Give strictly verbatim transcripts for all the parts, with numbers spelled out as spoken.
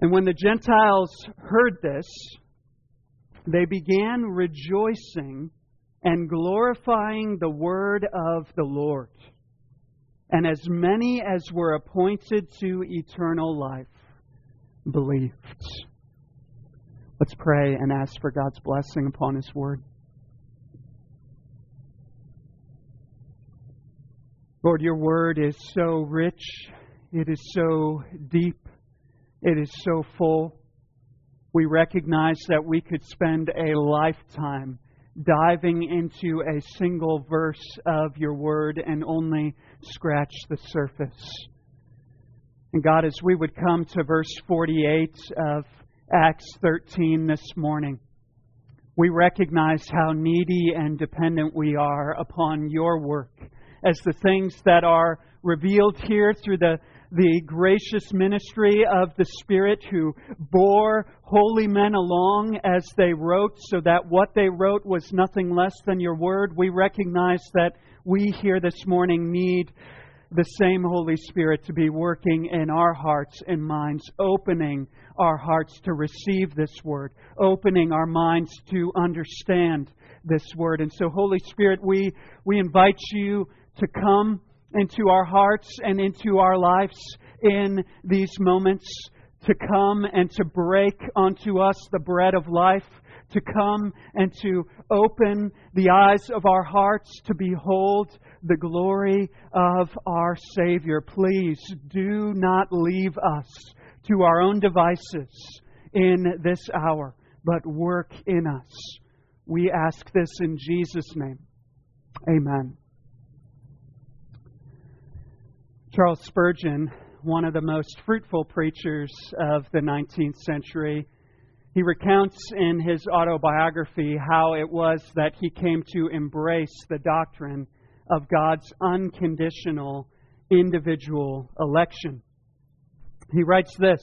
And when the Gentiles heard this, they began rejoicing and glorifying the word of the Lord. And as many as were appointed to eternal life believed. Let's pray and ask for God's blessing upon His word. Lord, Your word is so rich. It is so deep. It is so full. We recognize that we could spend a lifetime diving into a single verse of Your word and only scratch the surface. And God, as we would come to verse forty-eight of Acts thirteen this morning, we recognize how needy and dependent we are upon Your work as the things that are revealed here through the the gracious ministry of the Spirit who bore holy men along as they wrote, so that what they wrote was nothing less than Your word. We recognize that we here this morning need the same Holy Spirit to be working in our hearts and minds, opening our hearts to receive this word, opening our minds to understand this word. And so, Holy Spirit, we, we invite You to come into our hearts and into our lives in these moments, to come and to break onto us the bread of life, to come and to open the eyes of our hearts to behold the glory of our Savior. Please do not leave us to our own devices in this hour, but work in us. We ask this in Jesus' name. Amen. Charles Spurgeon, one of the most fruitful preachers of the nineteenth century, he recounts in his autobiography how it was that he came to embrace the doctrine of God's unconditional individual election. He writes this: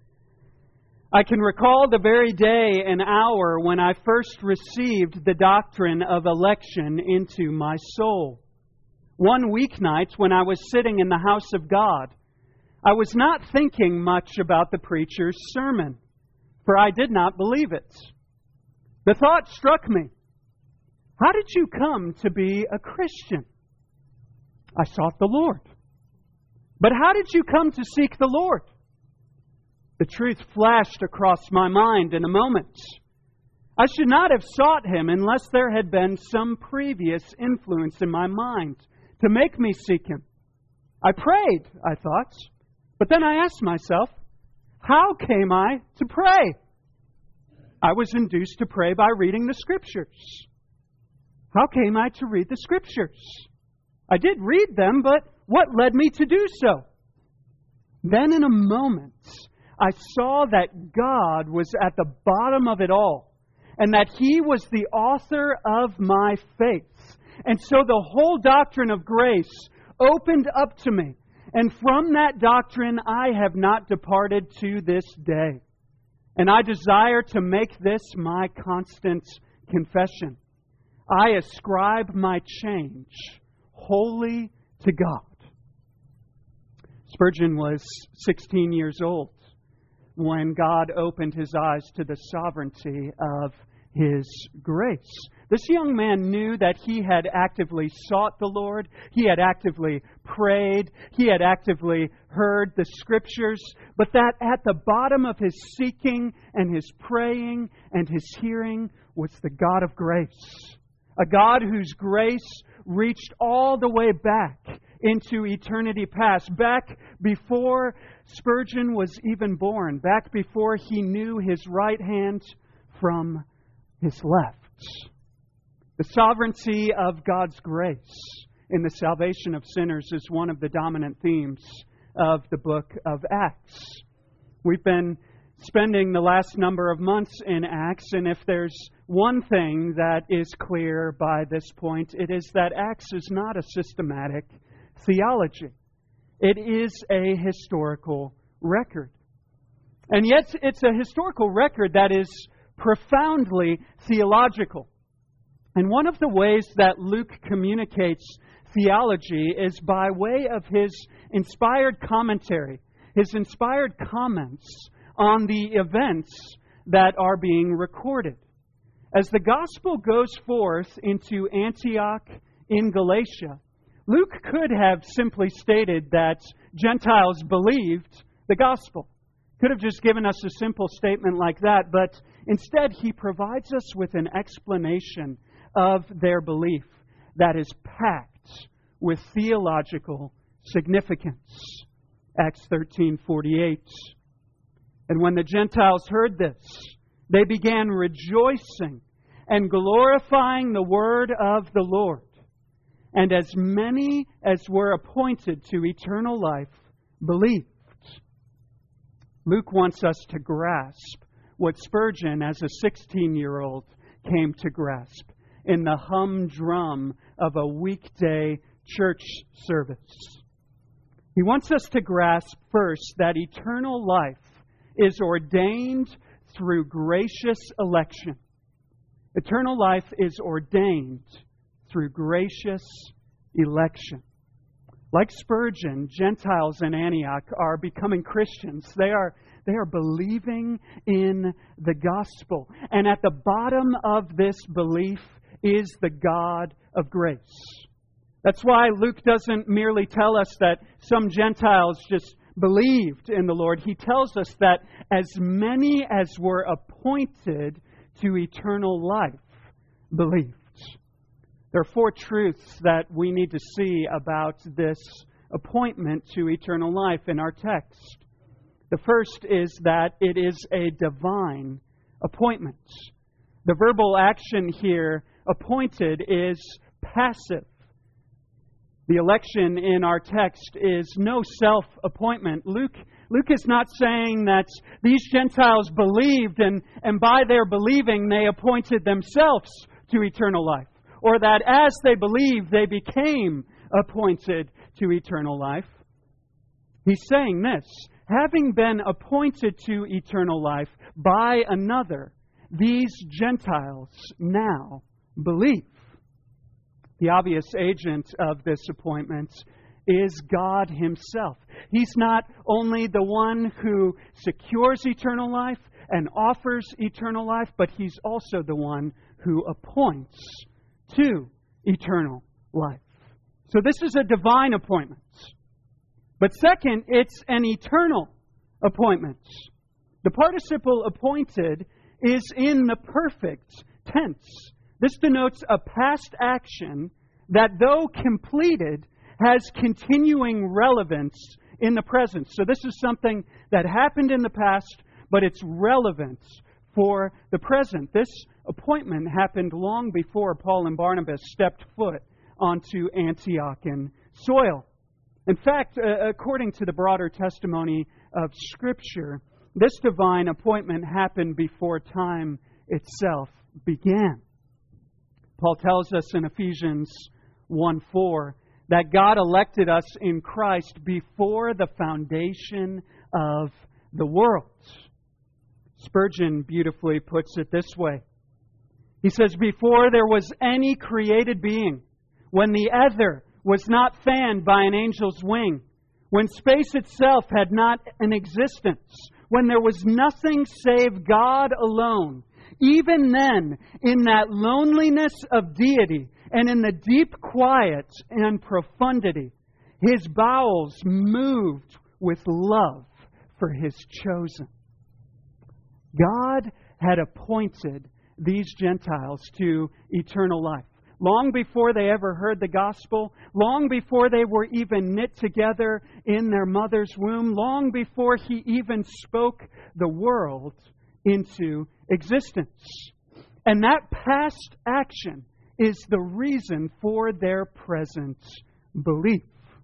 I can recall the very day and hour when I first received the doctrine of election into my soul. One weeknight when I was sitting in the house of God, I was not thinking much about the preacher's sermon, for I did not believe it. The thought struck me, how did you come to be a Christian? I sought the Lord. But how did you come to seek the Lord? The truth flashed across my mind in a moment. I should not have sought Him unless there had been some previous influence in my mind to make me seek Him. I prayed, I thought, but then I asked myself, how came I to pray? I was induced to pray by reading the Scriptures. How came I to read the Scriptures? I did read them, but what led me to do so? Then in a moment, I saw that God was at the bottom of it all, and that He was the author of my faith. And so the whole doctrine of grace opened up to me. And from that doctrine, I have not departed to this day. And I desire to make this my constant confession. I ascribe my change wholly to God. Spurgeon was sixteen years old when God opened his eyes to the sovereignty of His grace. This young man knew that he had actively sought the Lord. He had actively prayed. He had actively heard the Scriptures. But that at the bottom of his seeking and his praying and his hearing was the God of grace. A God whose grace reached all the way back into eternity past, back before Spurgeon was even born, back before he knew his right hand from his left. The sovereignty of God's grace in the salvation of sinners is one of the dominant themes of the book of Acts. We've been spending the last number of months in Acts, and if there's one thing that is clear by this point, it is that Acts is not a systematic theology. It is a historical record. And yet it's a historical record that is profoundly theological. And one of the ways that Luke communicates theology is by way of his inspired commentary, his inspired comments on the events that are being recorded. As the gospel goes forth into Antioch in Galatia, Luke could have simply stated that Gentiles believed the gospel. Could have just given us a simple statement like that, but instead he provides us with an explanation of their belief that is packed with theological significance. Acts thirteen forty-eight. And when the Gentiles heard this, they began rejoicing and glorifying the word of the Lord. And as many as were appointed to eternal life believed. Luke wants us to grasp what Spurgeon, as a sixteen-year-old, came to grasp in the humdrum of a weekday church service. He wants us to grasp first that eternal life is ordained through gracious election. Eternal life is ordained through gracious election. Like Spurgeon, Gentiles in Antioch are becoming Christians. They are, they are believing in the gospel. And at the bottom of this belief is the God of grace. That's why Luke doesn't merely tell us that some Gentiles just believed in the Lord. He tells us that as many as were appointed to eternal life believed. There are four truths that we need to see about this appointment to eternal life in our text. The first is that it is a divine appointment. The verbal action here, appointed, is passive. The election in our text is no self-appointment. Luke, Luke is not saying that these Gentiles believed and, and by their believing they appointed themselves to eternal life. Or that as they believed, they became appointed to eternal life. He's saying this, having been appointed to eternal life by another, these Gentiles now believe. The obvious agent of this appointment is God Himself. He's not only the one who secures eternal life and offers eternal life, but He's also the one who appoints to eternal life. So this is a divine appointment. But second, it's an eternal appointment. The participle appointed is in the perfect tense. This denotes a past action that, though completed, has continuing relevance in the present. So this is something that happened in the past, but it's relevant for the present. This appointment happened long before Paul and Barnabas stepped foot onto Antiochian soil. In fact, uh, according to the broader testimony of Scripture, this divine appointment happened before time itself began. Paul tells us in Ephesians one four that God elected us in Christ before the foundation of the world. Spurgeon beautifully puts it this way. He says, before there was any created being, when the ether was not fanned by an angel's wing, when space itself had not an existence, when there was nothing save God alone, even then, in that loneliness of deity and in the deep quiet and profundity, His bowels moved with love for His chosen. God had appointed these Gentiles to eternal life. Long before they ever heard the gospel, long before they were even knit together in their mother's womb, long before He even spoke the world into existence. And that past action is the reason for their present belief.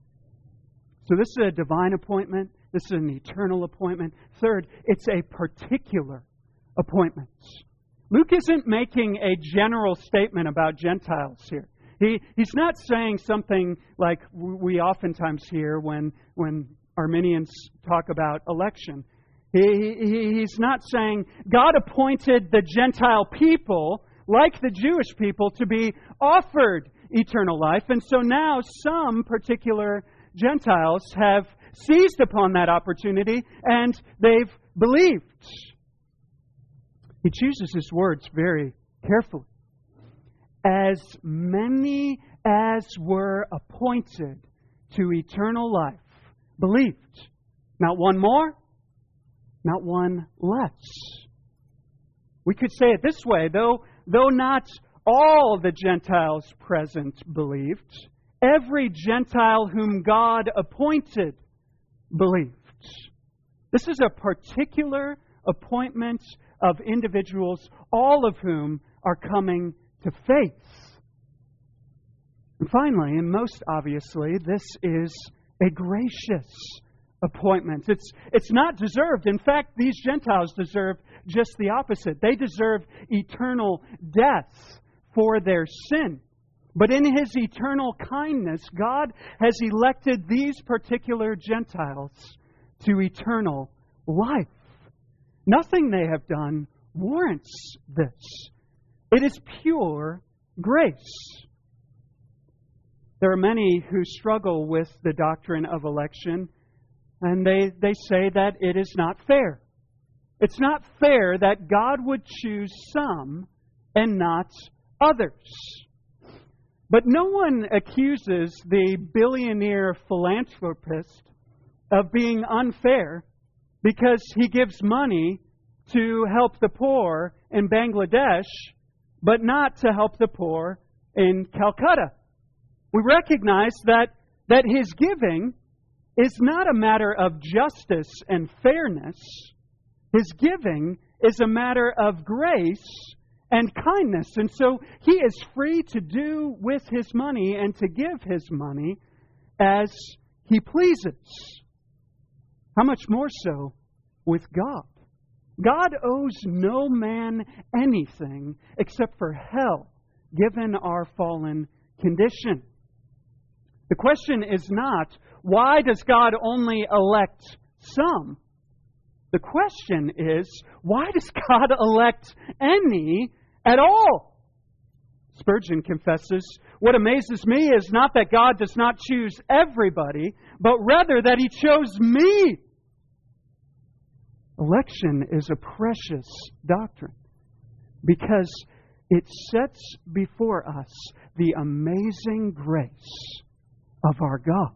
So this is a divine appointment. This is an eternal appointment. Third, it's a particular appointment. Luke isn't making a general statement about Gentiles here. He, he's not saying something like we oftentimes hear when, when Arminians talk about election. He, he, he's not saying God appointed the Gentile people, like the Jewish people, to be offered eternal life. And so now some particular Gentiles have seized upon that opportunity and they've believed. He chooses his words very carefully. As many as were appointed to eternal life believed. Not one more, not one less. We could say it this way, though, though not all the Gentiles present believed, every Gentile whom God appointed believed. This is a particular appointment of individuals, all of whom are coming to faith. And finally, and most obviously, this is a gracious appointment. It's, it's not deserved. In fact, these Gentiles deserve just the opposite. They deserve eternal death for their sin. But in His eternal kindness, God has elected these particular Gentiles to eternal life. Nothing they have done warrants this. It is pure grace. There are many who struggle with the doctrine of election, and they, they say that it is not fair. It's not fair that God would choose some and not others. But no one accuses the billionaire philanthropist of being unfair because he gives money to help the poor in Bangladesh, but not to help the poor in Calcutta. We recognize that, that his giving is not a matter of justice and fairness. His giving is a matter of grace and kindness. And so he is free to do with his money and to give his money as he pleases. How much more so with God? God owes no man anything except for hell, given our fallen condition. The question is not, why does God only elect some? The question is, why does God elect any at all? Spurgeon confesses, what amazes me is not that God does not choose everybody, but rather that He chose me. Election is a precious doctrine because it sets before us the amazing grace of our God.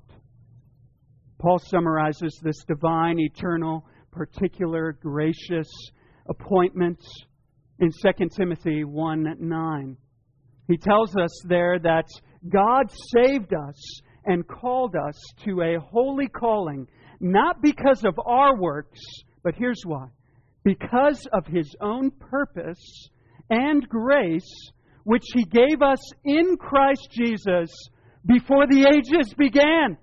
Paul summarizes this divine, eternal, particular, gracious appointment in Second Timothy one nine. He tells us there that God saved us and called us to a holy calling, not because of our works, but here's why. Because of His own purpose and grace, which He gave us in Christ Jesus before the ages began.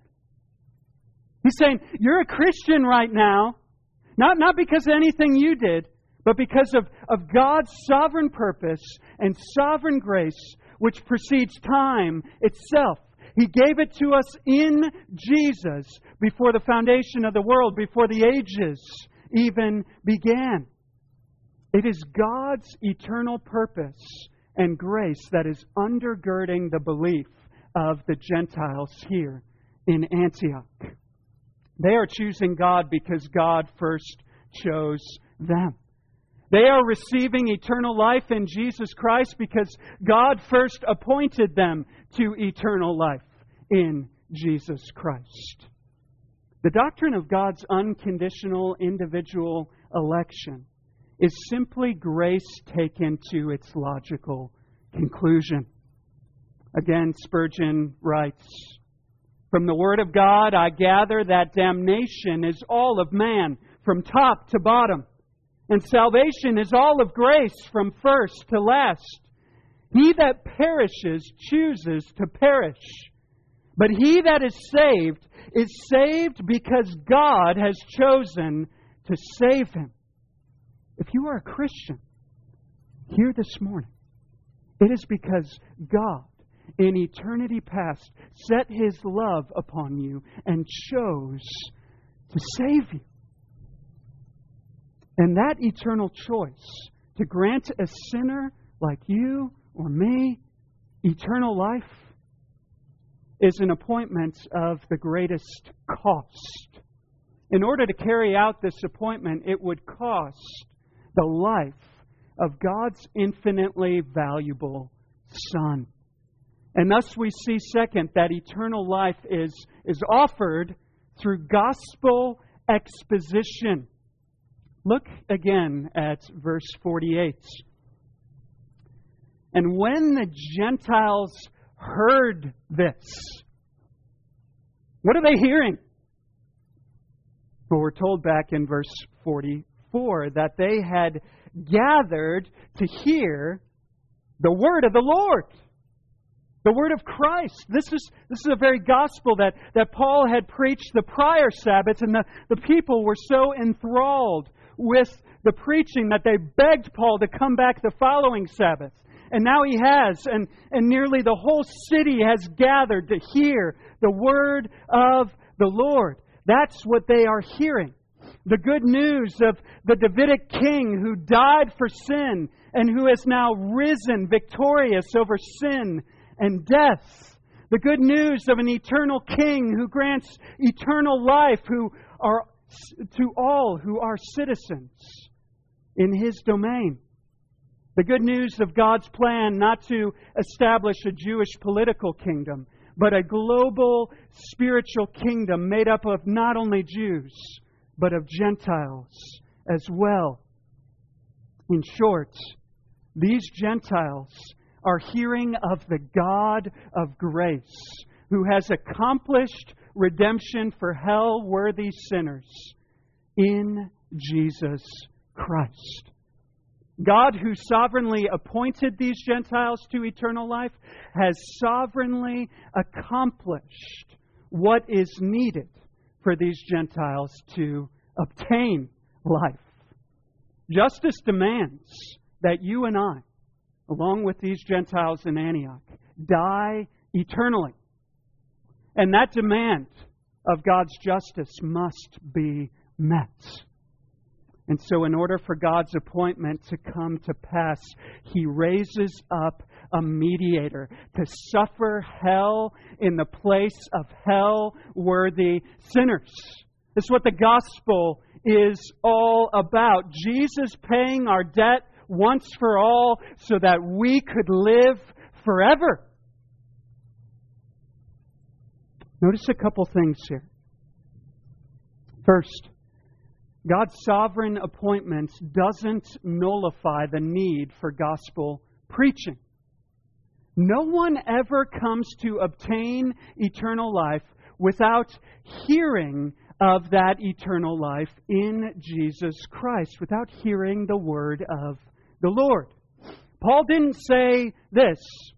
He's saying, you're a Christian right now, not, not because of anything you did, but because of, of God's sovereign purpose and sovereign grace, which precedes time itself. He gave it to us in Jesus before the foundation of the world, before the ages even began. It is God's eternal purpose and grace that is undergirding the belief of the Gentiles here in Antioch. They are choosing God because God first chose them. They are receiving eternal life in Jesus Christ because God first appointed them to eternal life in Jesus Christ. The doctrine of God's unconditional individual election is simply grace taken to its logical conclusion. Again, Spurgeon writes, from the Word of God I gather that damnation is all of man from top to bottom, and salvation is all of grace from first to last. He that perishes chooses to perish, but he that is saved is saved because God has chosen to save him. If you are a Christian here this morning, it is because God, in eternity past, set His love upon you and chose to save you. And that eternal choice to grant a sinner like you or me eternal life is an appointment of the greatest cost. In order to carry out this appointment, it would cost the life of God's infinitely valuable Son. And thus we see, second, that eternal life is, is offered through gospel exposition. Look again at verse forty-eight. And when the Gentiles heard this, what are they hearing? Well, we're told back in verse forty-four that they had gathered to hear the word of the Lord. The word of Christ. This is, this is a very gospel that, that Paul had preached the prior Sabbaths, and the, the people were so enthralled with the preaching that they begged Paul to come back the following Sabbath. And now he has, and, and nearly the whole city has gathered to hear the word of the Lord. That's what they are hearing. The good news of the Davidic king who died for sin and who has now risen victorious over sin and death. The good news of an eternal king who grants eternal life who are to all who are citizens in His domain. The good news of God's plan not to establish a Jewish political kingdom, but a global spiritual kingdom made up of not only Jews, but of Gentiles as well. In short, these Gentiles are hearing of the God of grace, who has accomplished redemption for hell-worthy sinners in Jesus Christ. God, who sovereignly appointed these Gentiles to eternal life, has sovereignly accomplished what is needed for these Gentiles to obtain life. Justice demands that you and I, along with these Gentiles in Antioch, die eternally. And that demand of God's justice must be met. And so in order for God's appointment to come to pass, He raises up a mediator to suffer hell in the place of hell-worthy sinners. This is what the gospel is all about. Jesus paying our debt once for all so that we could live forever. Notice a couple things here. First, God's sovereign appointment doesn't nullify the need for gospel preaching. No one ever comes to obtain eternal life without hearing of that eternal life in Jesus Christ, without hearing the word of the Lord. Paul didn't say this,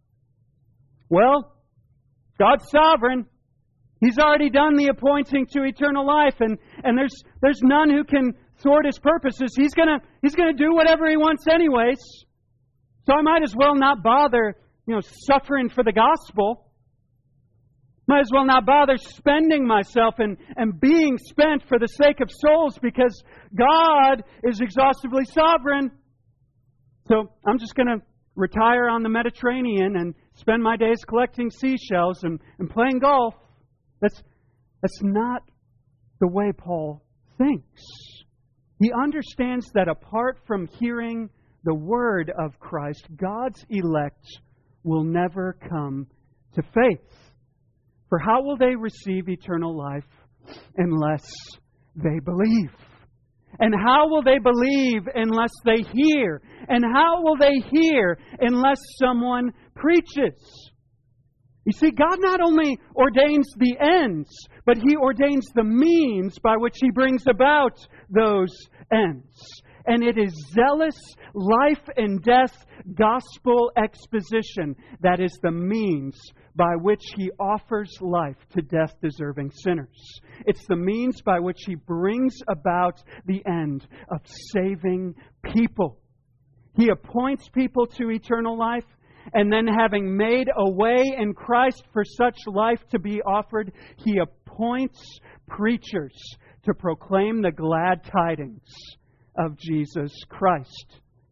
well, God's sovereign. He's already done the appointing to eternal life, and, and there's there's none who can thwart His purposes. He's gonna He's gonna do whatever He wants anyways. So I might as well not bother, you know, suffering for the gospel. Might as well not bother spending myself and, and being spent for the sake of souls, because God is exhaustively sovereign. So I'm just going to retire on the Mediterranean and spend my days collecting seashells and, and playing golf. That's, that's not the way Paul thinks. He understands that apart from hearing the word of Christ, God's elect will never come to faith. For how will they receive eternal life unless they believe? And how will they believe unless they hear? And how will they hear unless someone preaches? You see, God not only ordains the ends, but He ordains the means by which He brings about those ends. And it is zealous life and death gospel exposition that is the means by which He offers life to death-deserving sinners. It's the means by which He brings about the end of saving people. He appoints people to eternal life, and then having made a way in Christ for such life to be offered, He appoints preachers to proclaim the glad tidings of Jesus Christ.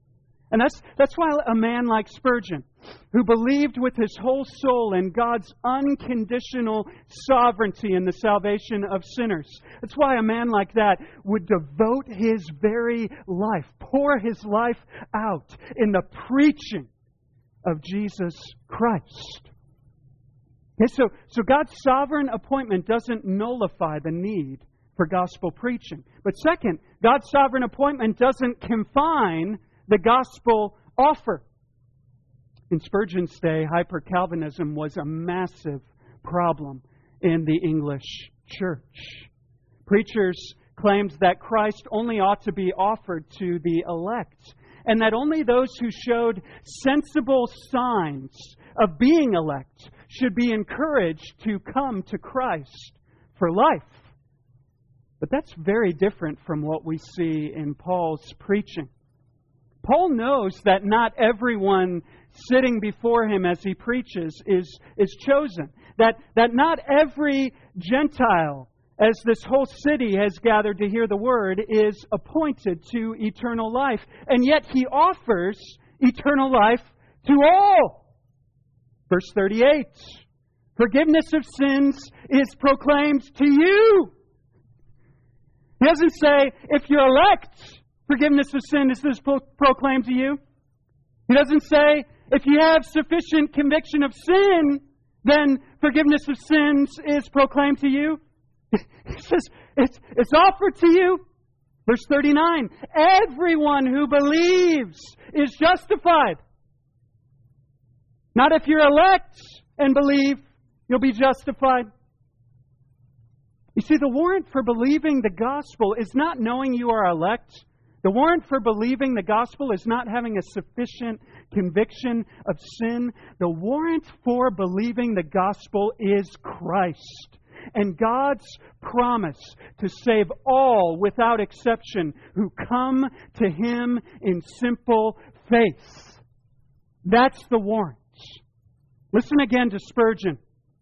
And that's, that's why a man like Spurgeon, who believed with his whole soul in God's unconditional sovereignty in the salvation of sinners, that's why a man like that would devote his very life, pour his life out in the preaching of Jesus Christ. Okay, so, so God's sovereign appointment doesn't nullify the need for gospel preaching. But second, God's sovereign appointment doesn't confine the gospel offer. In Spurgeon's day, hyper-Calvinism was a massive problem in the English church. Preachers claimed that Christ only ought to be offered to the elect, and that only those who showed sensible signs of being elect should be encouraged to come to Christ for life. But that's very different from what we see in Paul's preaching. Paul knows that not everyone sitting before him as he preaches is, is chosen. That, that not every Gentile, as this whole city has gathered to hear the word, is appointed to eternal life. And yet he offers eternal life to all. Verse thirty-eight, forgiveness of sins is proclaimed to you. He doesn't say, if you're elect, forgiveness of sin is this pro- proclaimed to you. He doesn't say, if you have sufficient conviction of sin, then forgiveness of sins is proclaimed to you. He says, it's, it's offered to you. Verse thirty-nine, everyone who believes is justified. Not if you're elect and believe, you'll be justified. You see, the warrant for believing the gospel is not knowing you are elect. The warrant for believing the gospel is not having a sufficient conviction of sin. The warrant for believing the gospel is Christ and God's promise to save all without exception who come to Him in simple faith. That's the warrant. Listen again to Spurgeon.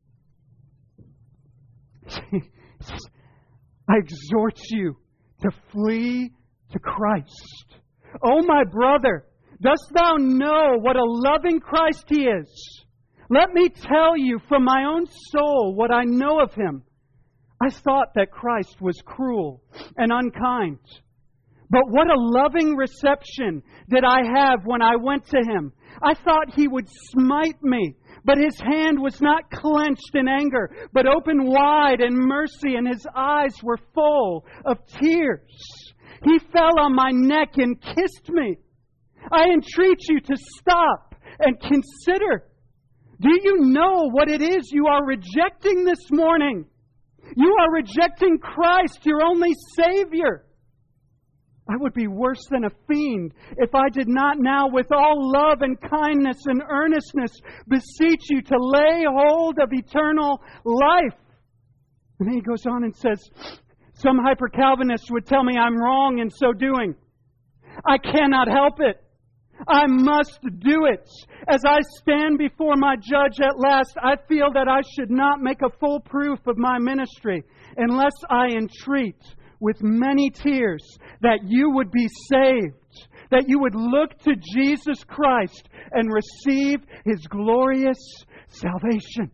I exhort you to flee to Christ. O my brother, dost thou know what a loving Christ He is? Let me tell you from my own soul what I know of Him. I thought that Christ was cruel and unkind. But what a loving reception did I have when I went to Him. I thought He would smite me, but His hand was not clenched in anger, but open wide in mercy, and His eyes were full of tears. He fell on my neck and kissed me. I entreat you to stop and consider. Do you know what it is you are rejecting this morning? You are rejecting Christ, your only Savior. I would be worse than a fiend if I did not now with all love and kindness and earnestness beseech you to lay hold of eternal life. And then he goes on and says, some hyper-Calvinists would tell me I'm wrong in so doing. I cannot help it. I must do it. As I stand before my judge at last, I feel that I should not make a full proof of my ministry unless I entreat with many tears that you would be saved, that you would look to Jesus Christ and receive His glorious salvation.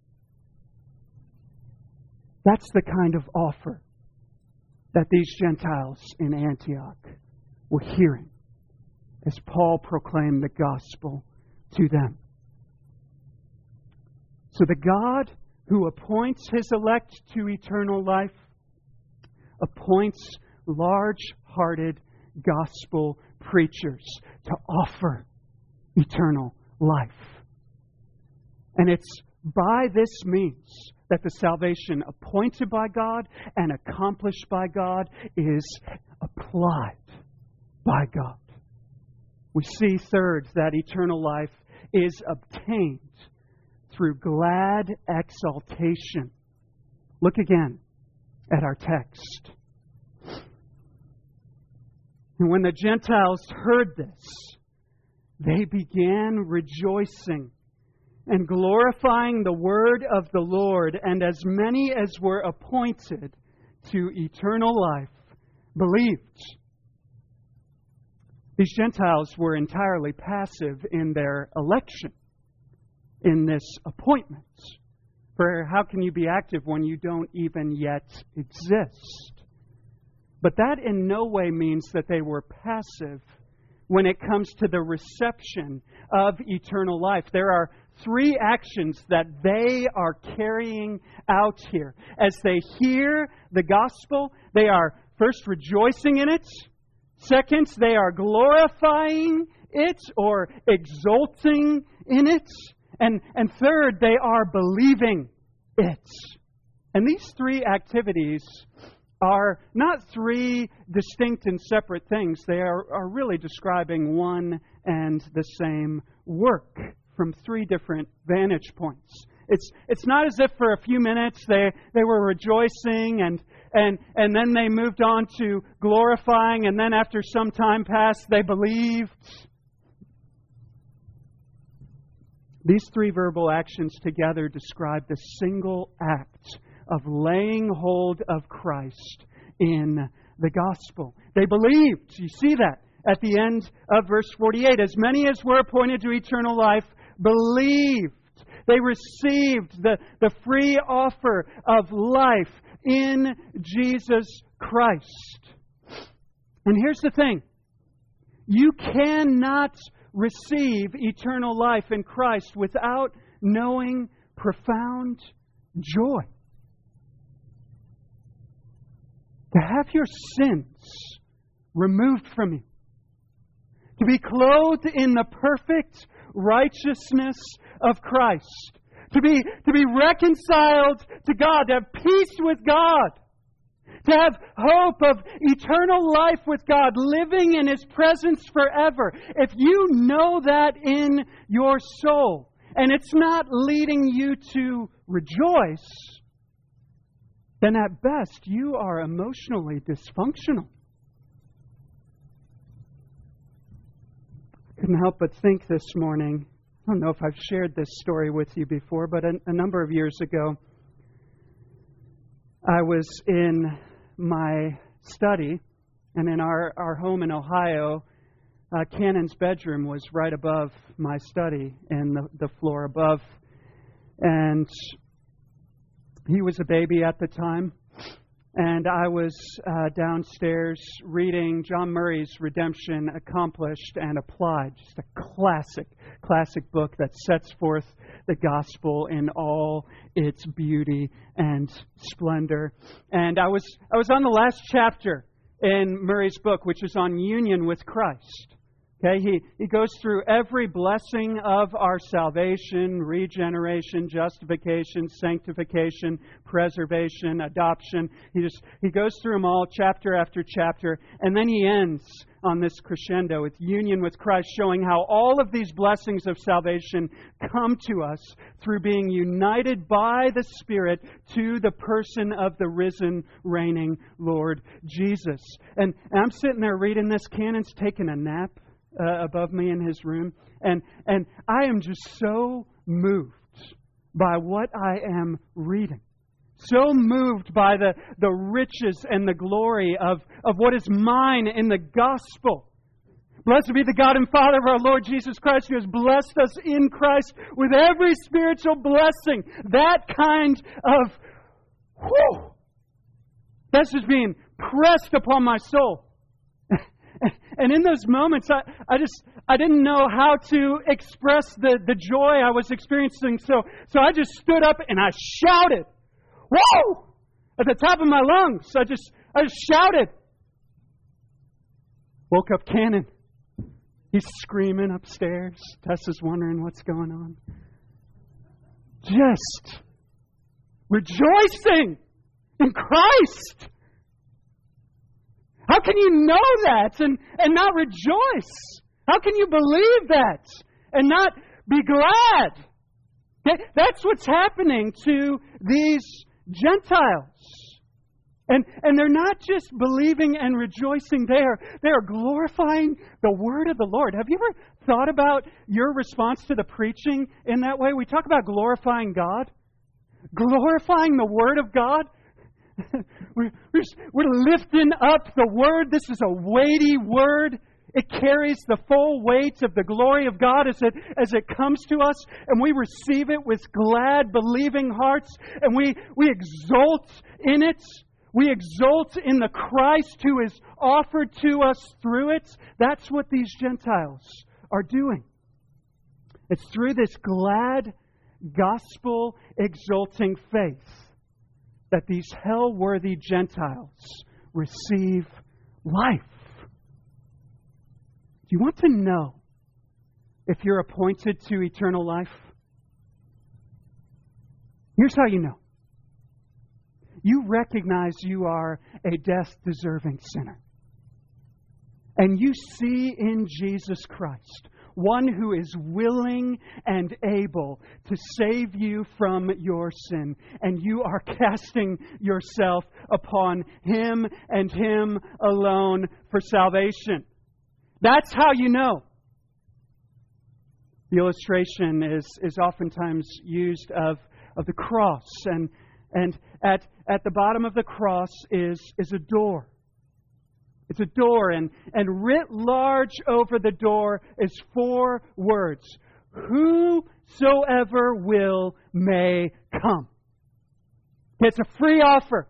That's the kind of offer that these Gentiles in Antioch were hearing as Paul proclaimed the gospel to them. So the God who appoints His elect to eternal life appoints large-hearted gospel preachers to offer eternal life. And it's by this means that the salvation appointed by God and accomplished by God is applied by God. We see, third, that eternal life is obtained through glad exaltation. Look again at our text. And when the Gentiles heard this, they began rejoicing and glorifying the word of the Lord, and as many as were appointed to eternal life believed. These Gentiles were entirely passive in their election, in this appointment. For how can you be active when you don't even yet exist? But that in no way means that they were passive when it comes to the reception of eternal life. There are three actions that they are carrying out here. As they hear the gospel, they are first rejoicing in it. Second, they are glorifying it or exulting in it. And, and third, they are believing it. And these three activities are not three distinct and separate things. They are, are really describing one and the same work from three different vantage points. It's it's not as if for a few minutes they, they were rejoicing and, and, and then they moved on to glorifying, and then after some time passed they believed. These three verbal actions together describe the single act of laying hold of Christ in the gospel. They believed. You see that at the end of verse forty-eight. As many as were appointed to eternal life believed. They received the, the free offer of life in Jesus Christ. And here's the thing. You cannot receive eternal life in Christ without knowing profound joy. To have your sins removed from you. To be clothed in the perfect righteousness of Christ. To be, to be reconciled to God. To have peace with God. To have hope of eternal life with God, living in His presence forever. If you know that in your soul, and it's not leading you to rejoice, then at best you are emotionally dysfunctional. I couldn't help but think this morning, I don't know if I've shared this story with you before, but a, a number of years ago, I was in my study, and in our, our home in Ohio, uh, Cannon's bedroom was right above my study and the, the floor above. And he was a baby at the time, and I was uh, downstairs reading John Murray's Redemption Accomplished and Applied, just a classic, classic book that sets forth the gospel in all its beauty and splendor. And I was I was on the last chapter in Murray's book, which is on union with Christ. Okay, he, he goes through every blessing of our salvation, regeneration, justification, sanctification, preservation, adoption. He just he goes through them all chapter after chapter, and then he ends on this crescendo with union with Christ, showing how all of these blessings of salvation come to us through being united by the Spirit to the person of the risen, reigning Lord Jesus. And, and I'm sitting there reading this. Cannon's taking a nap Uh, above me in his room, and and I am just so moved by what I am reading, so moved by the, the riches and the glory of, of what is mine in the gospel. Blessed be the God and Father of our Lord Jesus Christ, who has blessed us in Christ with every spiritual blessing. That kind of, whew, that's just being pressed upon my soul. And in those moments, I, I just, I didn't know how to express the, the joy I was experiencing. So, so I just stood up and I shouted, whoa! At the top of my lungs. I just, I just shouted. Woke up Cannon. He's screaming upstairs. Tessa's wondering what's going on. Just rejoicing in Christ. How can you know that and, and not rejoice? How can you believe that and not be glad? That, that's what's happening to these Gentiles. And, and they're not just believing and rejoicing there. They are glorifying the Word of the Lord. Have you ever thought about your response to the preaching in that way? We talk about glorifying God. Glorifying the Word of God. we're, we're, we're lifting up the Word. This is a weighty Word. It carries the full weight of the glory of God as it, as it comes to us, and we receive it with glad, believing hearts, and we, we exult in it. We exult in the Christ who is offered to us through it. That's what these Gentiles are doing. It's through this glad, gospel, exulting faith that these hell-worthy Gentiles receive life. Do you want to know if you're appointed to eternal life? Here's how you know. You recognize you are a death-deserving sinner. And you see in Jesus Christ one who is willing and able to save you from your sin. And you are casting yourself upon Him and Him alone for salvation. That's how you know. The illustration is, is oftentimes used of, of the cross. And, and at, at the bottom of the cross is, is a door. It's a door, and, and writ large over the door is four words. Whosoever will may come. It's a free offer.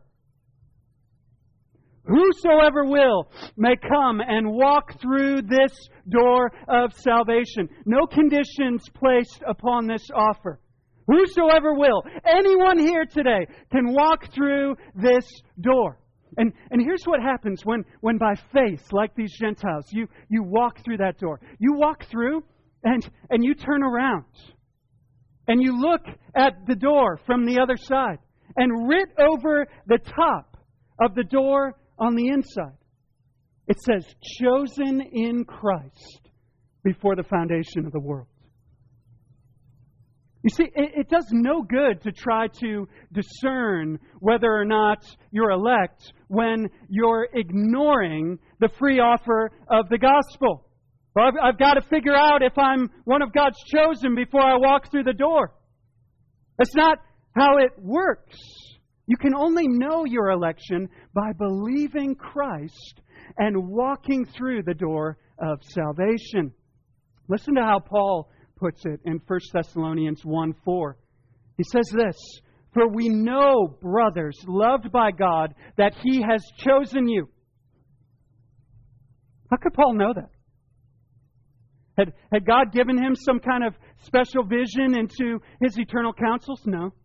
Whosoever will may come and walk through this door of salvation. No conditions placed upon this offer. Whosoever will. Anyone here today can walk through this door. And, and here's what happens when, when by faith, like these Gentiles, you, you walk through that door. You walk through and, and you turn around. And you look at the door from the other side. And writ over the top of the door on the inside, it says, chosen in Christ before the foundation of the world. You see, it, it does no good to try to discern whether or not you're elect when you're ignoring the free offer of the gospel. Well, I've, I've got to figure out if I'm one of God's chosen before I walk through the door. That's not how it works. You can only know your election by believing Christ and walking through the door of salvation. Listen to how Paul puts it in First Thessalonians one four. He says this, for we know, brothers, loved by God, that He has chosen you. How could Paul know that? Had, had God given him some kind of special vision into His eternal counsels? No.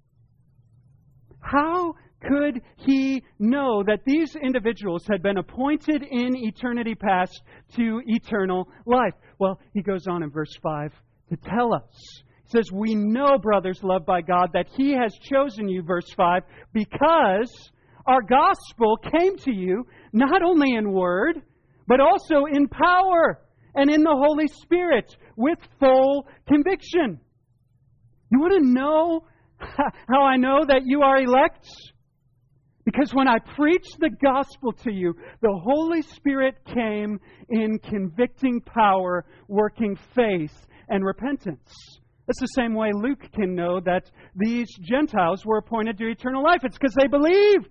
How could he know that these individuals had been appointed in eternity past to eternal life? Well, he goes on in verse five to tell us. He says, we know, brothers loved by God, that He has chosen you, verse five, because our gospel came to you not only in word, but also in power and in the Holy Spirit with full conviction. You want to know how I know that you are elect? Because when I preached the gospel to you, the Holy Spirit came in convicting power, working faith and repentance. That's the same way Luke can know that these Gentiles were appointed to eternal life. It's because they believed.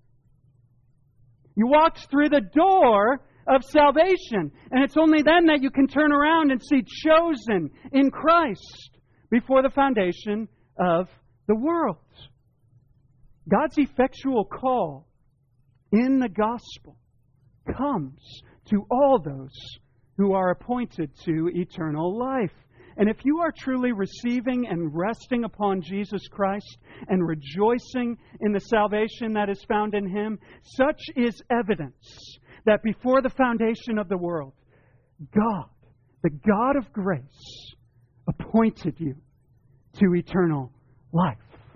You walked through the door of salvation. And it's only then that you can turn around and see chosen in Christ before the foundation of the world. God's effectual call in the gospel comes to all those who are appointed to eternal life. And if you are truly receiving and resting upon Jesus Christ and rejoicing in the salvation that is found in Him, such is evidence that before the foundation of the world, God, the God of grace, appointed you to eternal life.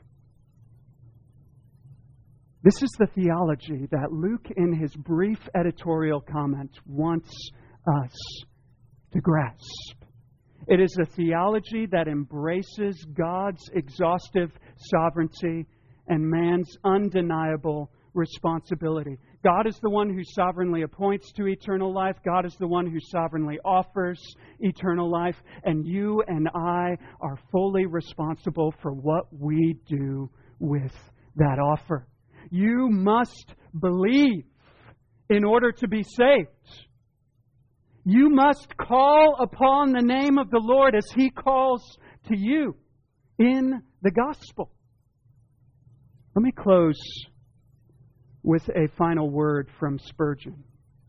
This is the theology that Luke, in his brief editorial comment, wants us to grasp. It is a theology that embraces God's exhaustive sovereignty and man's undeniable responsibility. God is the one who sovereignly appoints to eternal life. God is the one who sovereignly offers eternal life. And you and I are fully responsible for what we do with that offer. You must believe in order to be saved. You must call upon the name of the Lord as He calls to you in the gospel. Let me close with a final word from Spurgeon.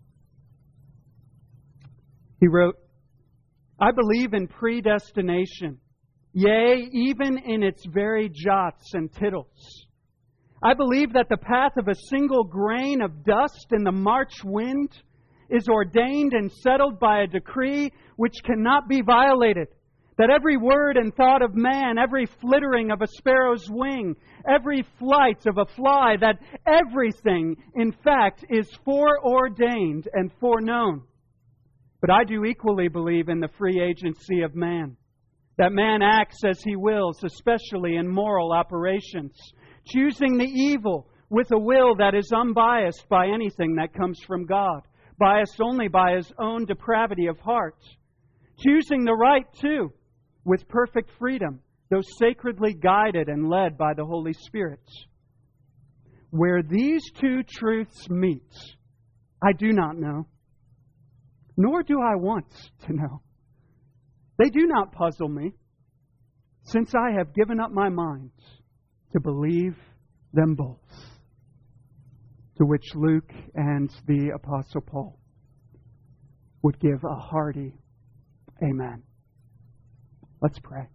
He wrote, I believe in predestination, yea, even in its very jots and tittles. I believe that the path of a single grain of dust in the March wind is ordained and settled by a decree which cannot be violated. That every word and thought of man, every flittering of a sparrow's wing, every flight of a fly, that everything, in fact, is foreordained and foreknown. But I do equally believe in the free agency of man. That man acts as he wills, especially in moral operations, choosing the evil with a will that is unbiased by anything that comes from God, biased only by his own depravity of heart. Choosing the right, too, with perfect freedom, though sacredly guided and led by the Holy Spirit. Where these two truths meet, I do not know, nor do I want to know. They do not puzzle me, since I have given up my mind to believe them both. To which Luke and the Apostle Paul would give a hearty amen. Let's pray.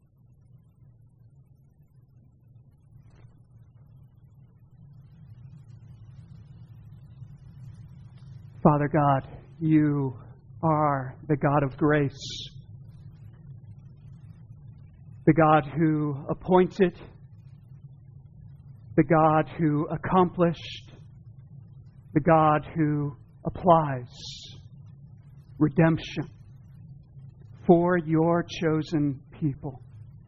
Father God, You are the God of grace, the God who appointed, the God who accomplished, the God who applies redemption for Your chosen people.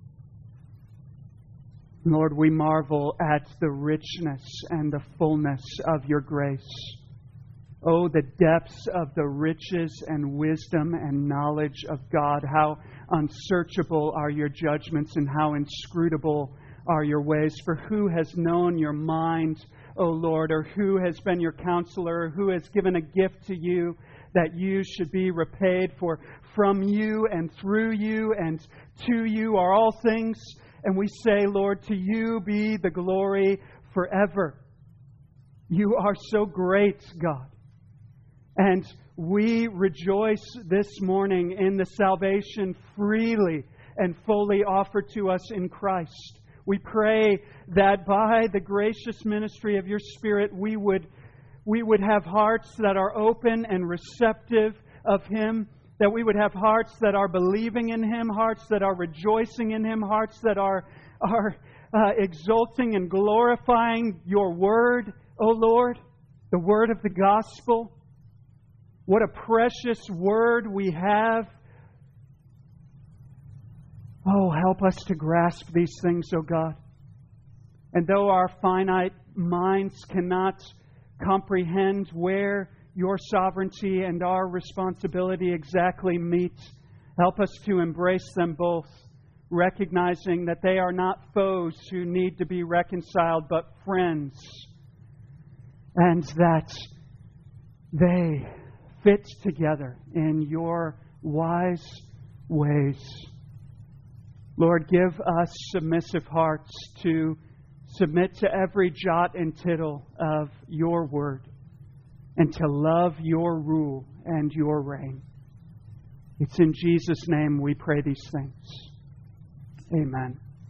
Lord, we marvel at the richness and the fullness of Your grace. Oh, the depths of the riches and wisdom and knowledge of God. How unsearchable are Your judgments and how inscrutable are Your ways. For who has known Your mind, O Lord, or who has been Your counselor, or who has given a gift to You that You should be repaid? For from You and through You and to You are all things. And we say, Lord, to You be the glory forever. You are so great, God. And we rejoice this morning in the salvation freely and fully offered to us in Christ. We pray that by the gracious ministry of Your Spirit, we would, we would have hearts that are open and receptive of Him, that we would have hearts that are believing in Him, hearts that are rejoicing in Him, hearts that are, are uh, exulting and glorifying Your Word, O Lord, the Word of the gospel. What a precious Word we have. Oh, help us to grasp these things, O God. And though our finite minds cannot comprehend where Your sovereignty and our responsibility exactly meet, help us to embrace them both, recognizing that they are not foes who need to be reconciled, but friends, and that they fit together in Your wise ways. Lord, give us submissive hearts to submit to every jot and tittle of Your Word and to love Your rule and Your reign. It's in Jesus' name we pray these things. Amen.